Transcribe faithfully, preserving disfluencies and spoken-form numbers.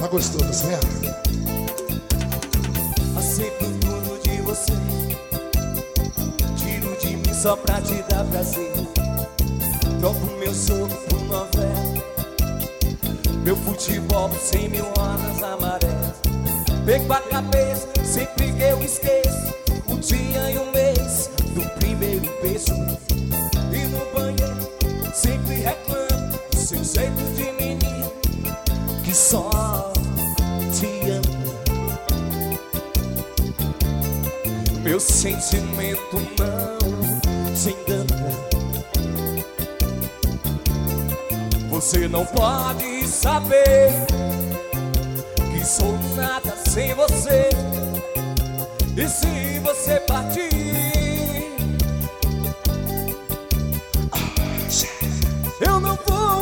gostou, tá certo? Aceito tudo de você, tiro de mim só pra te dar prazer. Troco meu sono por novela, meu futebol por cem mil horas amarelas. Perco a cabeça sempre que eu esqueço o dia e o mês do primeiro beijo. E no banheiro sempre reclamo do seu jeito de menino que só te ama. Meu sentimento não se engana. Você não pode saber que sou nada sem você. E se você partir, eu não vou